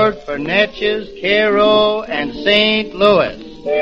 report for Natchez, Cairo, and St. Louis.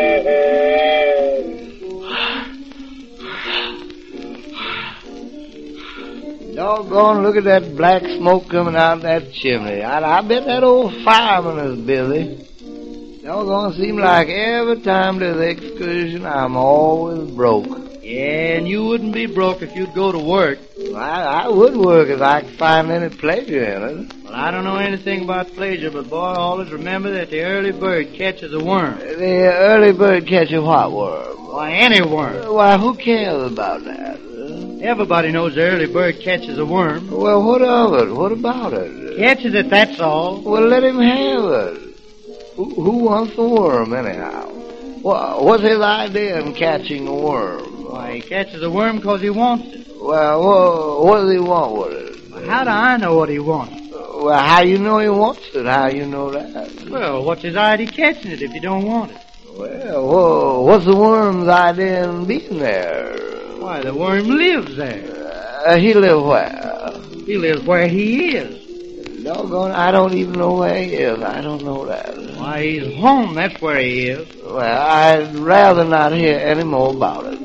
Doggone, look at that black smoke coming out of that chimney. I bet that old fireman is busy. Doggone, seem like every time there's an excursion, I'm always broke. Yeah, and you wouldn't be broke if you'd go to work. I would work if I could find any pleasure in it. Well, I don't know anything about pleasure, but boy, always remember that the early bird catches a worm. The early bird catches what worm? Why, any worm. Why, who cares about that? Everybody knows the early bird catches a worm. Well, what of it? What about it? Catches it, that's all. Well, let him have it. Who wants the worm, anyhow? What's his idea in catching a worm? Why, he catches a worm because he wants it. Well, what does he want with it? Well, how do I know what he wants? Well, how you know he wants it? How you know that? Well, what's his idea catching it if you don't want it? Well, what's the worm's idea in being there? Why, the worm lives there. He lives where? He lives where he is. Doggone, I don't even know where he is. I don't know that. Why, he's home, that's where he is. Well, I'd rather not hear any more about it.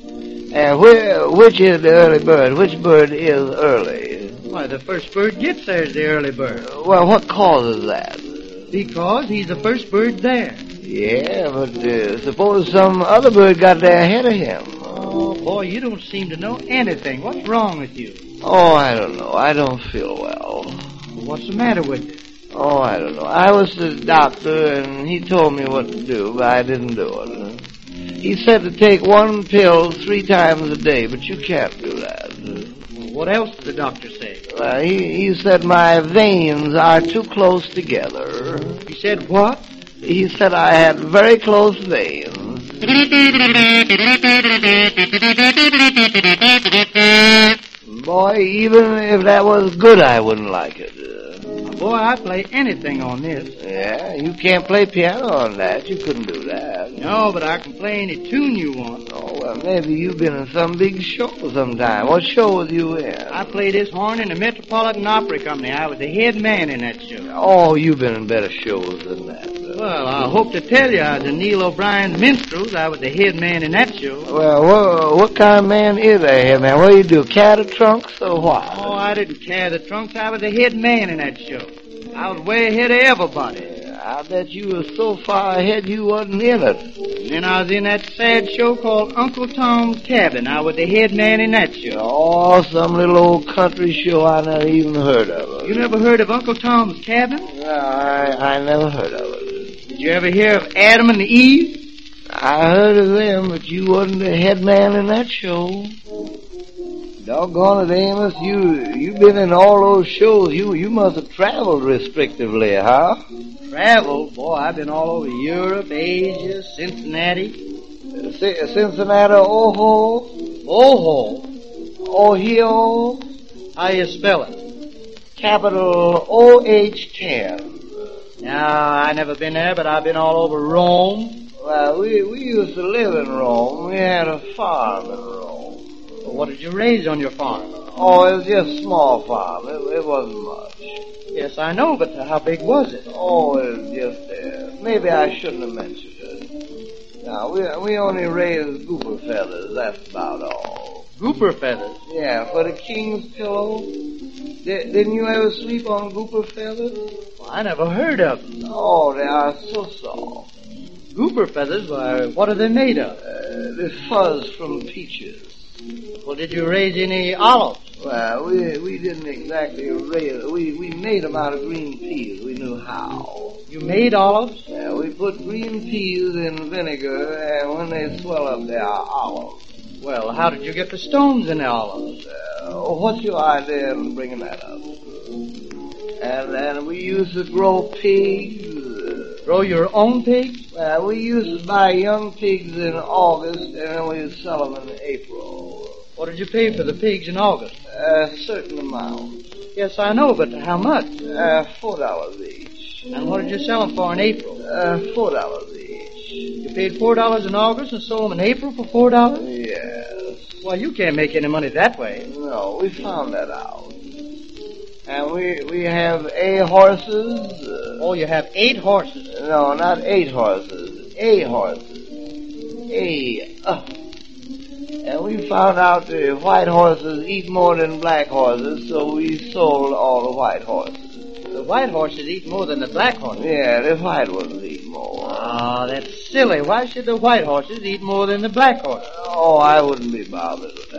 And which is the early bird? Which bird is early? Why, the first bird gets there is the early bird. Well, what causes that? Because he's the first bird there. Yeah, but suppose some other bird got there ahead of him. Oh, boy, you don't seem to know anything. What's wrong with you? Oh, I don't know. I don't feel well. What's the matter with you? Oh, I don't know. I was to the doctor, and he told me what to do, but I didn't do it. He said to take one pill 3 times a day, but you can't do that. What else did the doctor say? Well, he said my veins are too close together. He said what? He said I had very close veins. Boy, even if that was good, I wouldn't like it. Boy, I'd play anything on this. Yeah, you can't play piano on that. You couldn't do that. No, but I can play any tune you want. Oh, well, maybe you've been in some big show sometime. What show was you in? I played this horn in the Metropolitan Opera Company. I was the head man in that show. Oh, you've been in better shows than that. Well, I hope to tell you, I was in Neil O'Brien's Minstrels. I was the head man in that show. Well, what kind of man is a head man? What do you do, carry trunks or what? Oh, I didn't carry the trunks. I was the head man in that show. I was way ahead of everybody. I bet you were so far ahead you wasn't in it. And then I was in that sad show called Uncle Tom's Cabin. I was the head man in that show. Oh, some little old country show I never even heard of. You never heard of Uncle Tom's Cabin? No, I never heard of it. Did you ever hear of Adam and Eve? I heard of them, but you wasn't the head man in that show. Doggone it, Amos, you've been in all those shows. You must have traveled restrictively, huh? Traveled? Boy, I've been all over Europe, Asia, Cincinnati. Cincinnati, Oho? Oho? Ohio? How you spell it? Capital O-H-10. No, I never been there, but I've been all over Rome. Well, we used to live in Rome. We had a farm in Rome. Well, what did you raise on your farm? Oh, it was just a small farm. It wasn't much. Yes, I know, but how big was it? Oh, it was just maybe I shouldn't have mentioned it. Now, we only raised gopher feathers. That's about all. Gopher feathers? Yeah, for the king's pillow. Didn't you ever sleep on gopher feathers? Well, I never heard of them. Oh, they are so soft. Gopher feathers? Why, what are they made of? The fuzz from peaches. Well, did you raise any olives? Well, we didn't exactly raise. We made them out of green peas. We knew how. You made olives? Yeah, we put green peas in vinegar, and when they swell up, they are olives. Well, how did you get the stones in the olives? What's your idea in bringing that up? And then we used to grow pigs. Grow your own pigs? Well, we used to buy young pigs in August, and then we'd sell them in April. What did you pay for the pigs in August? A certain amount. Yes, I know, but how much? $4 each. And what did you sell them for in April? $4 each. You paid $4 in August and sold them in April for $4? Yes. Well, you can't make any money that way. No, we found that out. And we have 8 horses. Oh, you have 8 horses. No, not 8 horses. 8 horses. 8. And we found out the white horses eat more than black horses, so we sold all the white horses. The white horses eat more than the black horses. Yeah, the white ones eat more. Oh, that's silly. Why should the white horses eat more than the black horses? Oh, I wouldn't be bothered with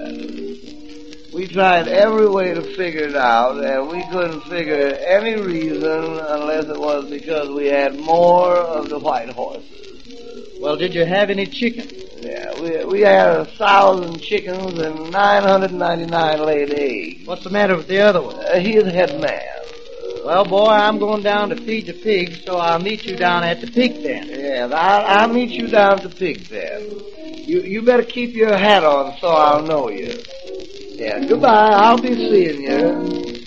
that. We tried every way to figure it out, and we couldn't figure any reason unless it was because we had more of the white horses. Well, did you have any chicken? Yeah, we had 1,000 chickens and 999 laid eggs. What's the matter with the other one? He's the head man. Well, boy, I'm going down to feed the pigs, so I'll meet you down at the pig pen. Yes, I'll meet you down at the pig pen. You better keep your hat on so I'll know you. Yeah, goodbye. I'll be seeing you.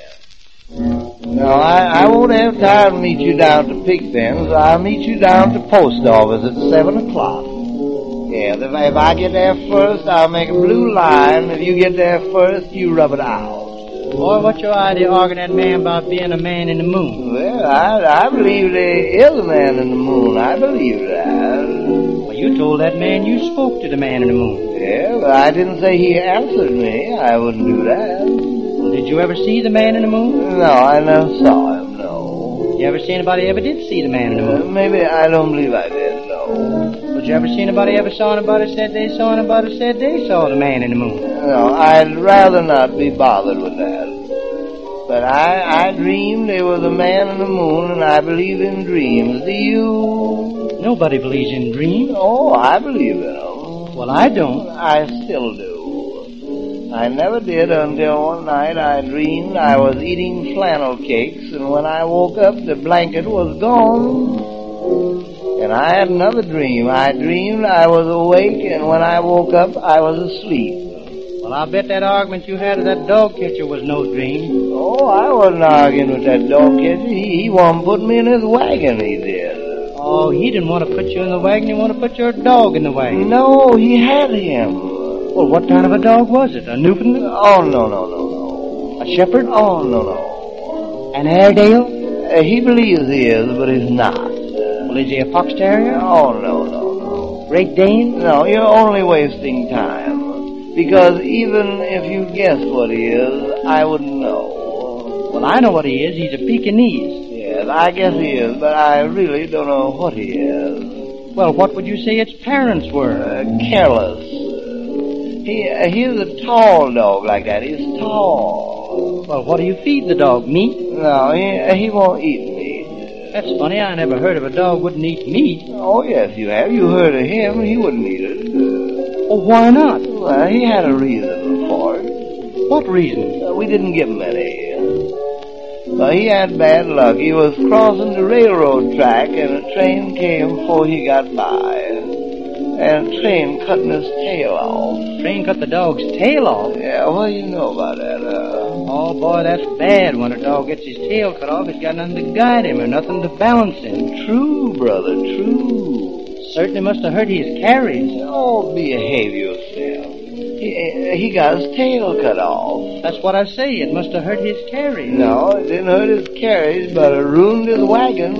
Yeah. No, I won't have time to meet you down to pig pens. I'll meet you down to post office at 7 o'clock. Yeah, if I get there first, I'll make a blue line. If you get there first, you rub it out. Boy, what's your idea arguing that man about being a man in the moon? Well, I believe there is a man in the moon. I believe that. Well, you told that man you spoke to the man in the moon. Yeah, but I didn't say he answered me. I wouldn't do that. Well, did you ever see the man in the moon? No, I never saw him, no. You ever see anybody ever did see the man in the moon? Maybe I don't believe I did, no. But you ever see anybody ever saw anybody said they saw anybody said they saw the man in the moon? No, I'd rather not be bothered with that. But I dreamed there was a man in the moon, and I believe in dreams. Do you? Nobody believes in dreams. Oh, I believe in them. Well, I don't. I still do. I never did until one night I dreamed I was eating flannel cakes, and when I woke up, the blanket was gone. And I had another dream. I dreamed I was awake, and when I woke up, I was asleep. Well, I'll bet that argument you had with that dog catcher was no dream. Oh, I wasn't arguing with that dog catcher. He wanted to put me in his wagon, he did. Oh, he didn't want to put you in the wagon. He wanted to put your dog in the wagon. No, he had him. Well, what kind of a dog was it? A Newfoundland? Oh, no. A shepherd? Oh, no. An Airedale? He believes he is, but he's not. Well, is he a fox terrier? Oh, no. Great Dane? No, you're only wasting time. Because even if you guessed what he is, I wouldn't know. Well, I know what he is. He's a Pekingese. Yes, I guess he is, but I really don't know what he is. Well, what would you say its parents were? Careless. He's a tall dog like that. He's tall. Well, what do you feed the dog? Meat? No, he won't eat meat. That's funny. I never heard of a dog wouldn't eat meat. Oh, yes, you have. You heard of him. He wouldn't eat it. Oh, why not? Well, he had a reason for it. What reason? We didn't give him any. Well, he had bad luck. He was crossing the railroad track, and a train came before he got by. And a train cutting his tail off. Train cut the dog's tail off? Yeah, what do you know about that? Oh, boy, that's bad. When a dog gets his tail cut off, he's got nothing to guide him or nothing to balance him. True, brother, true. Certainly must have hurt his carriage. Oh, behave yourself. He got his tail cut off. That's what I say. It must have hurt his carriage. No, it didn't hurt his carriage, but it ruined his wagon.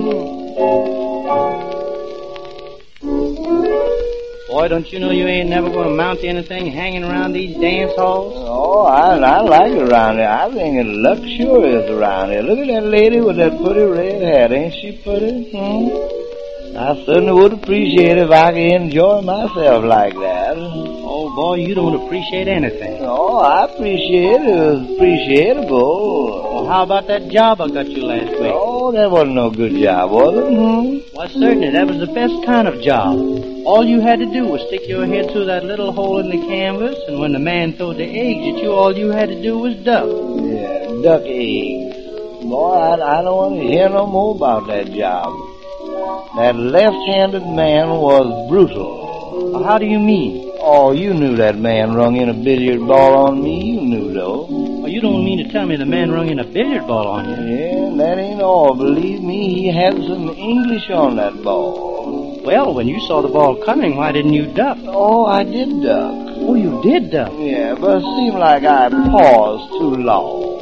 Boy, don't you know you ain't never going to mount to anything hanging around these dance halls? Oh, I like it around here. I think it's luxurious around here. Look at that lady with that pretty red hat. Ain't she pretty? I certainly would appreciate it if I could enjoy myself like that. Oh, boy, you don't appreciate anything. Oh, I appreciate it. It was appreciable. Well, how about that job I got you last week? Oh, that wasn't no good job, was it? Why, certainly. That was the best kind of job. All you had to do was stick your head through that little hole in the canvas, and when the man threw the eggs at you, all you had to do was duck. Yeah, duck eggs. Boy, I don't want to hear no more about that job. That left-handed man was brutal. Well, how do you mean? Oh, you knew that man rung in a billiard ball on me. You knew, though. Well, you don't mean to tell me the man rung in a billiard ball on you? Yeah, that ain't all. Believe me, he had some English on that ball. Well, when you saw the ball coming, why didn't you duck? Oh, I did duck. Oh, you did duck? Yeah, but it seemed like I paused too long.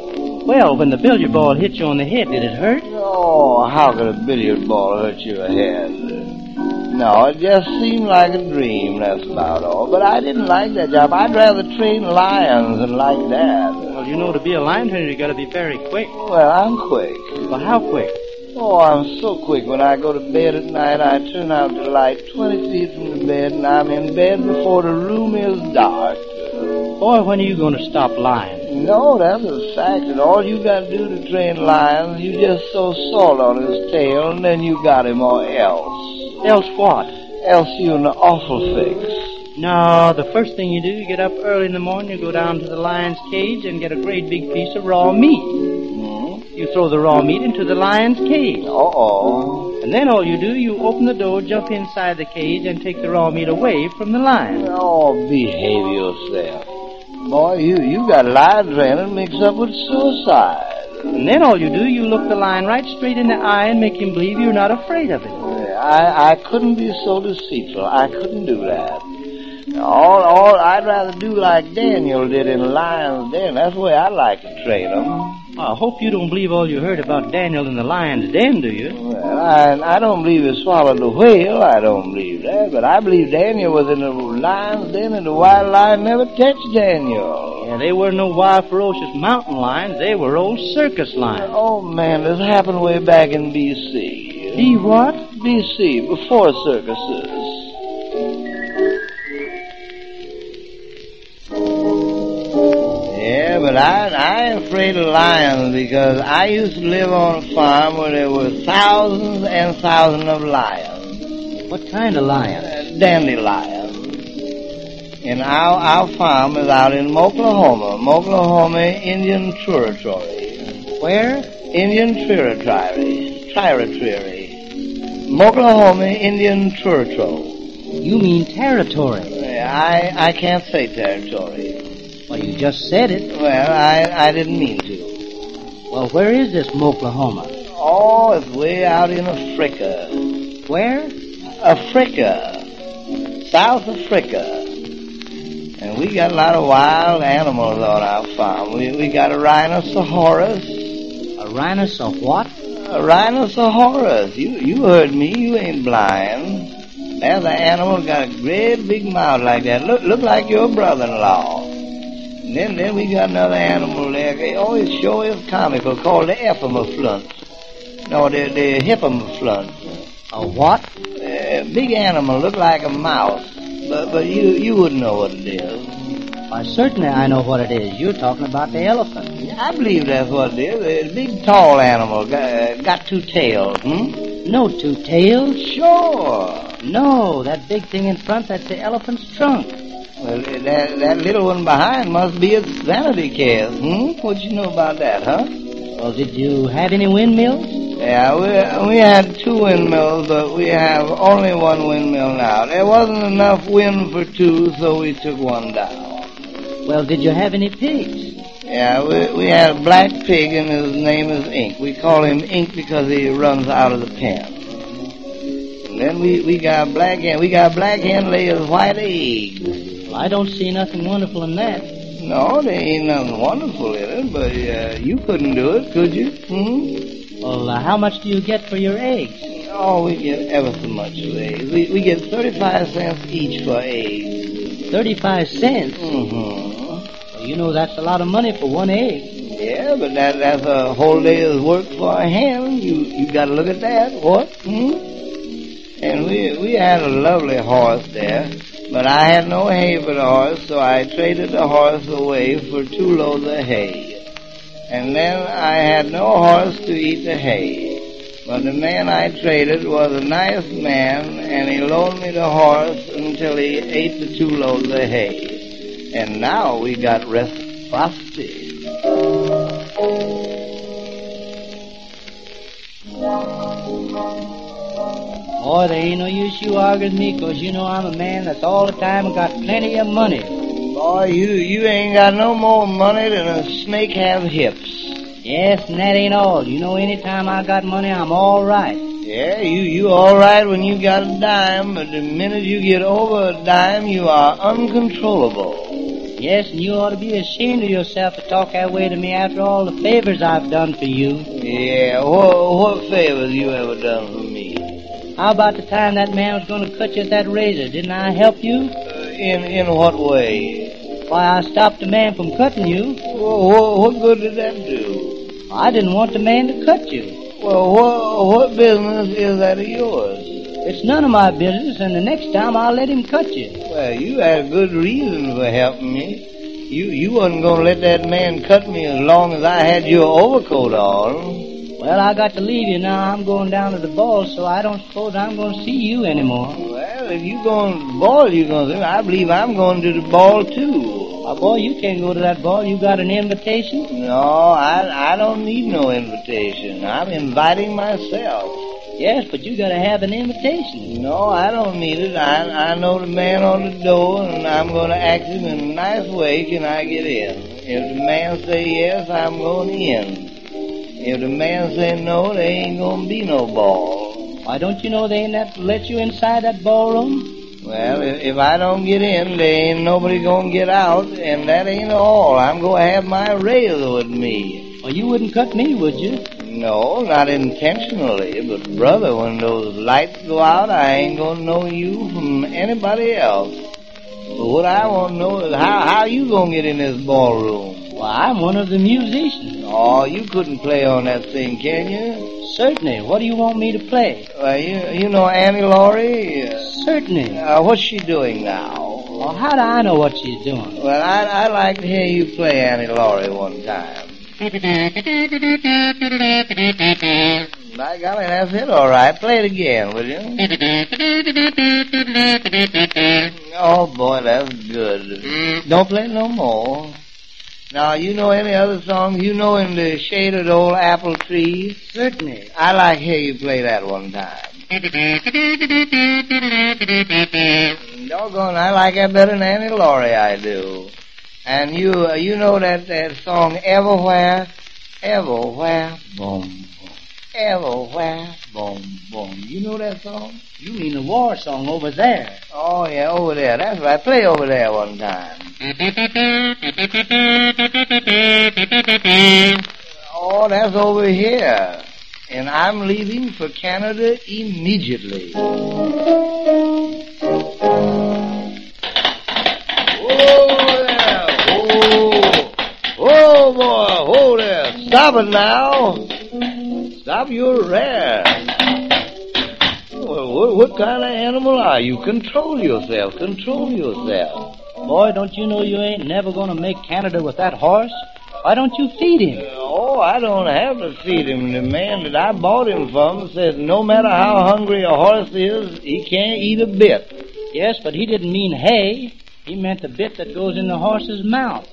Well, when the billiard ball hit you on the head, did it hurt? Oh, how could a billiard ball hurt your head? No, it just seemed like a dream, that's about all. But I didn't like that job. I'd rather train lions than like that. Well, you know, to be a lion trainer, you got to be very quick. Well, I'm quick. Well, how quick? Oh, I'm so quick. When I go to bed at night, I turn out the light 20 feet from the bed, and I'm in bed before the room is dark. Boy, when are you going to stop lying? No, that's a fact. And all you got to do to train lions, you just sow salt on his tail, and then you got him, or else. Else what? Else you in an awful fix. No, the first thing you do, you get up early in the morning, you go down to the lion's cage and get a great big piece of raw meat. You throw the raw meat into the lion's cage. Uh-oh. And then all you do, you open the door, jump inside the cage, and take the raw meat away from the lion. Oh, behave yourself. Boy, you got lion training mixed up with suicide. And then all you do, you look the lion right straight in the eye and make him believe you're not afraid of him. I couldn't be so deceitful. I couldn't do that. All I'd rather do like Daniel did in Lion's Den. That's the way I like to train them. I hope you don't believe all you heard about Daniel in the lion's den, do you? Well, I don't believe he swallowed the whale. I don't believe that. But I believe Daniel was in the lion's den and the wild lion never touched Daniel. Yeah, they were no wild, ferocious mountain lions. They were old circus lions. Oh, man, this happened way back in B.C. B what? B.C., before circuses. Yeah, but I ain't afraid of lions because I used to live on a farm where there were thousands and thousands of lions. What kind of lions? Dandelions. And our farm is out in Oklahoma Indian Territory. Where? Indian Territory. Oklahoma Indian Territory. You mean territory? I can't say territory. Well, you just said it. Well, I didn't mean to. Well, where is this Oklahoma? Oh, it's way out in Africa. Where? Africa. South Africa. And we got a lot of wild animals on our farm. We got a rhinoceros. A rhinoceros what? A rhinoceros. You heard me. You ain't blind. There's an animal got a great big mouth like that. Look like your brother-in-law. And then we got another animal there. They always show is comical called the epimaflunt. No, the hippomaflunt. A what? Big animal, look like a mouse. But you wouldn't know what it is. Why, certainly I know what it is. You're talking about the elephant. I believe that's what it is. A big, tall animal. Got two tails, No two tails? Sure. No, that big thing in front, that's the elephant's trunk. Well, that little one behind must be its vanity case, What'd you know about that, huh? Well, did you have any windmills? Yeah, we had two windmills, but we have only one windmill now. There wasn't enough wind for two, so we took one down. Well, did you have any pigs? Yeah, we had a black pig, and his name is Ink. We call him Ink because he runs out of the pen. And then we got a black hen. We got a black hen lays white eggs. Well, I don't see nothing wonderful in that. No, there ain't nothing wonderful in it, but you couldn't do it, could you? Well, how much do you get for your eggs? Oh, we get ever so much for eggs. We get 35 cents each for eggs. 35 cents? Mm-hmm. Well, you know that's a lot of money for one egg. Yeah, but that's a whole day's work for a hen. You got to look at that. What? And we had a lovely horse there, but I had no hay for the horse, so I traded the horse away for 2 loads of hay. And then I had no horse to eat the hay. But the man I traded was a nice man, and he loaned me the horse until he ate the 2 loads of hay. And now we got reciprocity. Boy, there ain't no use you arguing with me, because you know I'm a man that's all the time got plenty of money. Boy, you ain't got no more money than a snake have hips. Yes, and that ain't all. You know, anytime I got money, I'm all right. Yeah, you all right when you got a dime, but the minute you get over a dime, you are uncontrollable. Yes, and you ought to be ashamed of yourself to talk that way to me after all the favors I've done for you. Yeah, what favors you ever done for me? How about the time that man was going to cut you with that razor? Didn't I help you? In what way? Why, I stopped the man from cutting you. What good did that do? I didn't want the man to cut you. Well, what business is that of yours? It's none of my business, and the next time I'll let him cut you. Well, you had good reason for helping me. You wasn't going to let that man cut me as long as I had your overcoat on. Well, I got to leave you now. I'm going down to the ball, so I don't suppose I'm going to see you anymore. Well, if you going to the ball, you're going to. I believe I'm going to the ball, too. Boy, you can't go to that ball. You got an invitation? No, I don't need no invitation. I'm inviting myself. Yes, but you got to have an invitation. No, I don't need it. I know the man on the door, and I'm going to ask him in a nice way, can I get in? If the man say yes, I'm going in. If the man say no, there ain't going to be no ball. Why, don't you know they ain't have to let you inside that ballroom? Well, if I don't get in, there ain't nobody going to get out, and that ain't all. I'm going to have my razor with me. Well, you wouldn't cut me, would you? No, not intentionally, but brother, when those lights go out, I ain't going to know you from anybody else. But what I want to know is how you going to get in this ballroom? Well, I'm one of the musicians. Oh, you couldn't play on that thing, can you? Certainly. What do you want me to play? Well, you know Annie Laurie? Certainly. What's she doing now? Well, how do I know what she's doing? Well, I'd like to hear you play Annie Laurie one time. By golly, that's it, all right. Play it again, will you? Oh, boy, that's good. Don't play no more. Now, you know any other songs? You know In the Shade of the Old Apple Tree? Certainly. I'd like to hear you play that one time. Doggone, I like that better than Annie Laurie, I do. And you know that song, Everywhere, Everywhere, Boom, Boom. Everywhere, Boom, Boom. You know that song? You mean the war song over there. Oh, yeah, over there. That's right. Play over there one time. Oh, that's over here. And I'm leaving for Canada immediately. Oh, boy, hold there. Stop it now. Stop your rare. What kind of animal are you? Control yourself. Control yourself. Boy, don't you know you ain't never going to make Canada with that horse? Why don't you feed him? Oh, I don't have to feed him. The man that I bought him from said no matter how hungry a horse is, he can't eat a bit. Yes, but he didn't mean hay. He meant the bit that goes in the horse's mouth.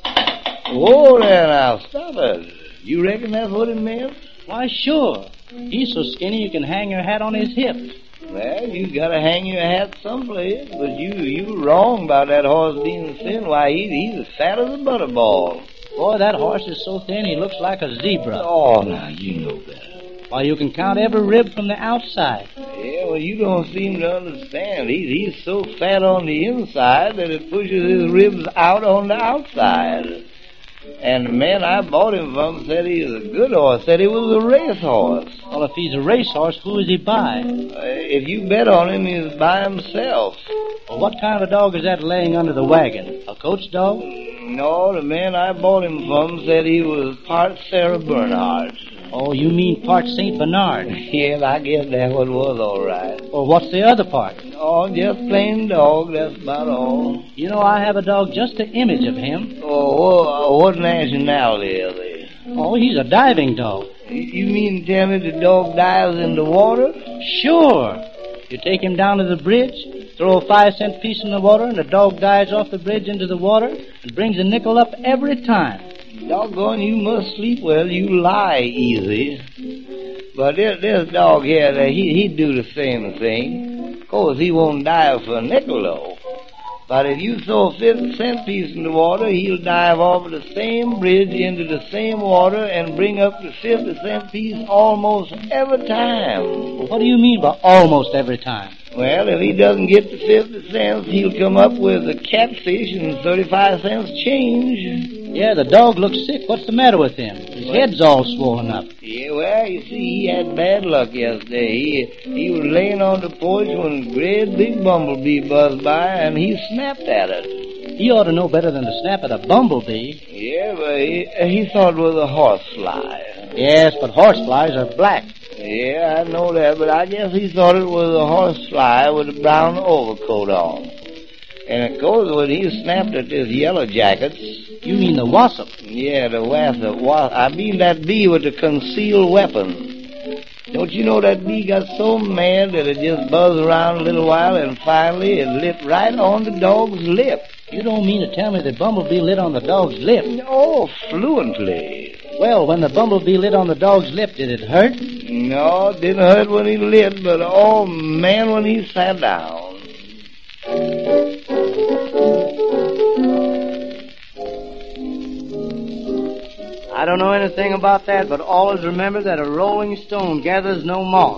Oh, there now, stop it. You reckon that's what it meant? Why, sure. He's so skinny you can hang your hat on his hip. Well, you gotta hang your hat someplace, but you wrong about that horse being thin. Why, he's as fat as a butterball. Boy, that horse is so thin he looks like a zebra. Oh, now, you know better. Why, you can count every rib from the outside. Yeah, well, you don't seem to understand. He's so fat on the inside that it pushes his ribs out on the outside. And the man I bought him from said he was a good horse, said he was a racehorse. Well, if he's a racehorse, who is he by? If you bet on him, he's by himself. Well, what kind of a dog is that laying under the wagon? A coach dog? No, the man I bought him from said he was part Sarah Bernhardt. Oh, you mean part St. Bernard? Yes, I guess that what was all right. Well, what's the other part? Oh, just plain dog, that's about all. You know, I have a dog just the image of him. Oh, what nationality is he? Oh, he's a diving dog. You mean to tell me the dog dives in the water? Sure. You take him down to the bridge, throw a 5-cent piece in the water, and the dog dives off the bridge into the water and brings a nickel up every time. Doggone, you must sleep well. You lie easy. But this dog here, he'd do the same thing. Of course, he won't dive for a nickel, though. But if you throw a 50-cent piece in the water, he'll dive off the same bridge into the same water and bring up the 50-cent piece almost every time. Well, what do you mean by almost every time? Well, if he doesn't get the 50 cents, he'll come up with a catfish and 35 cents change. Yeah, the dog looks sick. What's the matter with him? His head's all swollen up. Yeah, well, you see, he had bad luck yesterday. He was laying on the porch when a great big bumblebee buzzed by, and he snapped at it. He ought to know better than to snap at a bumblebee. Yeah, but he thought it was a horsefly. Yes, but horseflies are black. Yeah, I know that, but I guess he thought it was a horsefly with a brown overcoat on. And of course, when he snapped at this yellow jackets... You mean the wasp? Yeah, the wasp. I mean that bee with the concealed weapon. Don't you know that bee got so mad that it just buzzed around a little while and finally it lit right on the dog's lip. You don't mean to tell me the bumblebee lit on the dog's lip? Oh, fluently. Well, when the bumblebee lit on the dog's lip, did it hurt? No, it didn't hurt when he lit, but oh man, when he sat down. I don't know anything about that, but always remember that a rolling stone gathers no moss.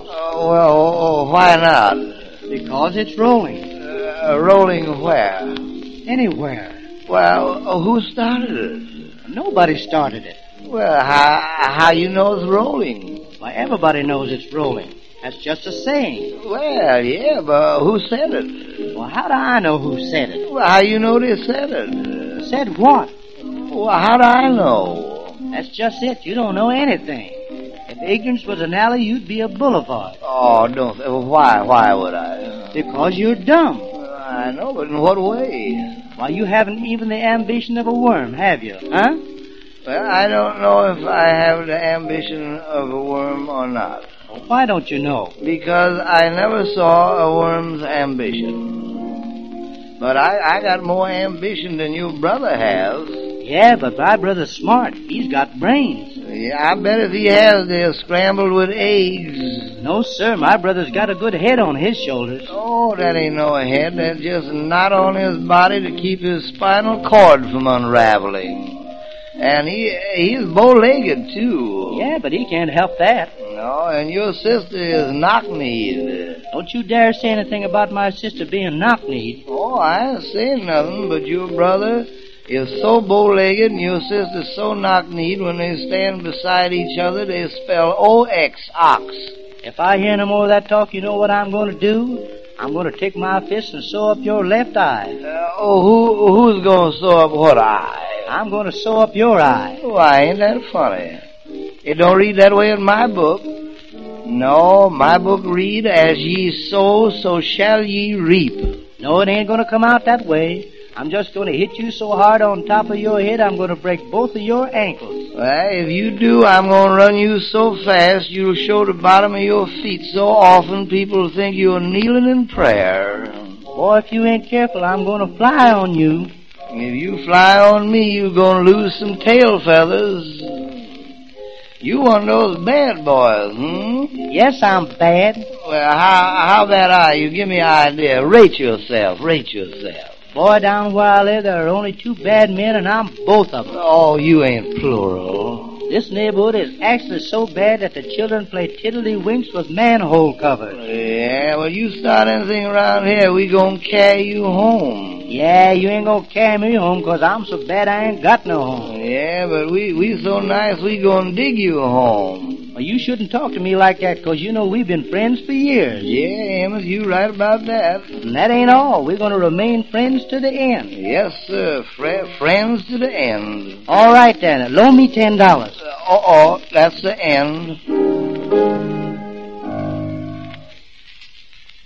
Why not? Because it's rolling. Rolling where? Anywhere. Well, who started it? Nobody started it. Well, how you know it's rolling? Why, everybody knows it's rolling. That's just a saying. Well, yeah, but who said it? Well, how do I know who said it? Well, how you know they said it? Said what? Well, how do I know? That's just it. You don't know anything. If ignorance was an alley, you'd be a boulevard. Oh, don't. Why would I? Because you're dumb. I know, but in what way? Why, you haven't even the ambition of a worm, have you? Huh? Well, I don't know if I have the ambition of a worm or not. Well, why don't you know? Because I never saw a worm's ambition. But I got more ambition than your brother has. Yeah, but my brother's smart. He's got brains. Yeah, I bet if he has, they're scrambled with eggs. No, sir. My brother's got a good head on his shoulders. Oh, that ain't no head. That's just a knot on his body to keep his spinal cord from unraveling. And he's bow-legged, too. Yeah, but he can't help that. No, and your sister is knock-kneed. Don't you dare say anything about my sister being knock-kneed. Oh, I ain't saying nothing, but your brother is so bow-legged and your sister's so knock-kneed when they stand beside each other, they spell O-X, ox. If I hear no more of that talk, you know what I'm going to do? I'm going to take my fist and sew up your left eye. Who's going to sew up what eye? I'm going to sew up your eye. Why, ain't that funny? It don't read that way in my book. No, my book read, as ye sow, so shall ye reap. No, it ain't going to come out that way. I'm just going to hit you so hard on top of your head, I'm going to break both of your ankles. Well, if you do, I'm going to run you so fast, you'll show the bottom of your feet so often people think you're kneeling in prayer. Boy, if you ain't careful, I'm going to fly on you. If you fly on me, you're going to lose some tail feathers. You one of those bad boys, Yes, I'm bad. Well, how bad are you? Give me an idea. Rate yourself. Boy, down where I live, there are only two bad men, and I'm both of them. Oh, you ain't plural. This neighborhood is actually so bad that the children play tiddlywinks with manhole covers. Yeah, well, you start anything around here, we gonna carry you home. Yeah, you ain't gonna carry me home, 'cause I'm so bad I ain't got no home. Yeah, but we so nice, we gonna dig you a home. Well, you shouldn't talk to me like that, 'cause you know we've been friends for years. Yeah, Amos, you right about that. And that ain't all. We're gonna remain friends to the end. Yes, sir. Friends to the end. All right, then. Loan me $10. That's the end.